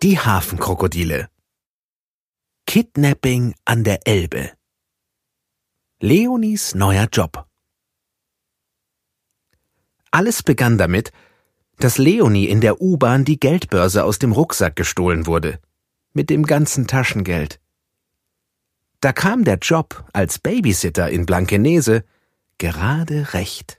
Die Hafenkrokodile. Kidnapping an der Elbe. Leonies neuer Job. Alles begann damit, dass Leonie in der U-Bahn die Geldbörse aus dem Rucksack gestohlen wurde. Mit dem ganzen Taschengeld. Da kam der Job als Babysitter in Blankenese gerade recht.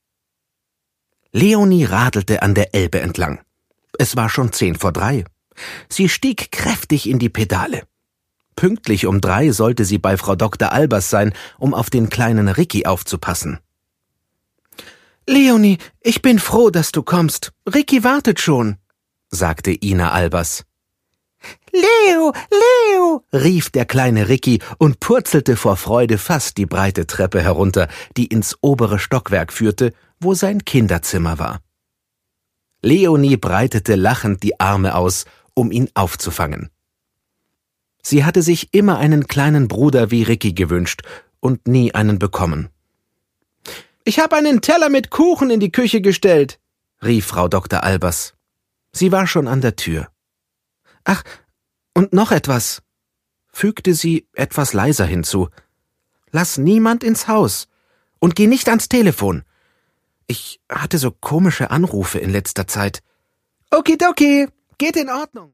Leonie radelte an der Elbe entlang. Es war schon 2:50. Sie stieg kräftig in die Pedale. Pünktlich um 3 sollte sie bei Frau Dr. Albers sein, um auf den kleinen Ricky aufzupassen. »Leonie, ich bin froh, dass du kommst. Ricky wartet schon«, sagte Ina Albers. »Leo, Leo«, rief der kleine Ricky und purzelte vor Freude fast die breite Treppe herunter, die ins obere Stockwerk führte, wo sein Kinderzimmer war. Leonie breitete lachend die Arme aus, um ihn aufzufangen. Sie hatte sich immer einen kleinen Bruder wie Ricky gewünscht und nie einen bekommen. »Ich habe einen Teller mit Kuchen in die Küche gestellt«, rief Frau Dr. Albers. Sie war schon an der Tür. »Ach, und noch etwas«, fügte sie etwas leiser hinzu. »Lass niemand ins Haus und geh nicht ans Telefon. Ich hatte so komische Anrufe in letzter Zeit.« »Okidoki, geht in Ordnung.«